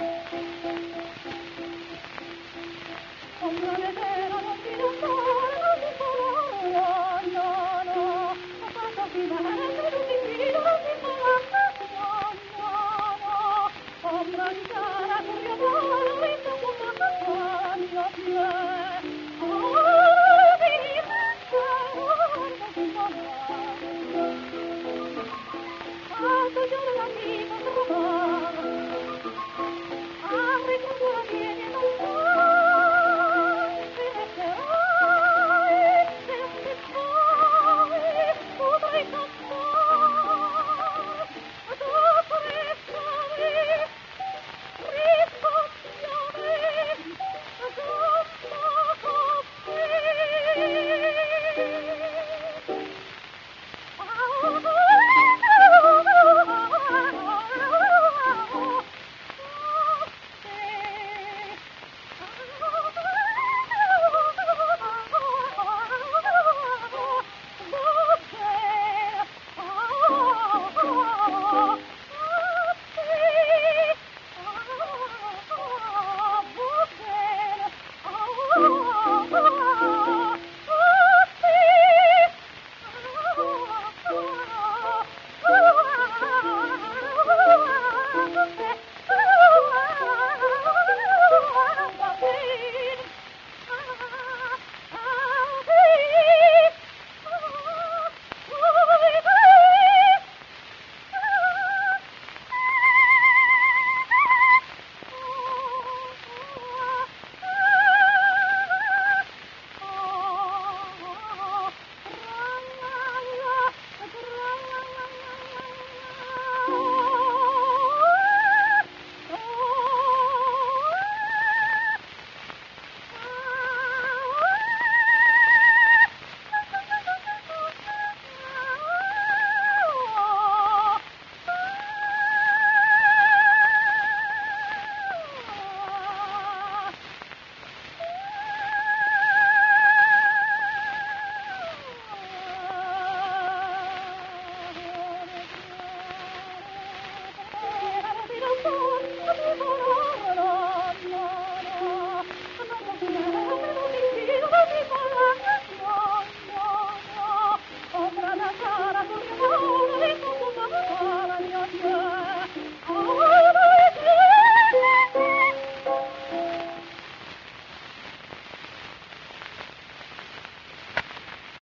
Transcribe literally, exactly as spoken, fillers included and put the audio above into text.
Ombra leggera non ti lasciare, non ti farò, no, no, a quanto ti va, non ti fido, non ti farò, no, no, ombra leggera, tu mio amore, ho visto tutta la mia piede, oh, di me, oh, non ti farò, ah,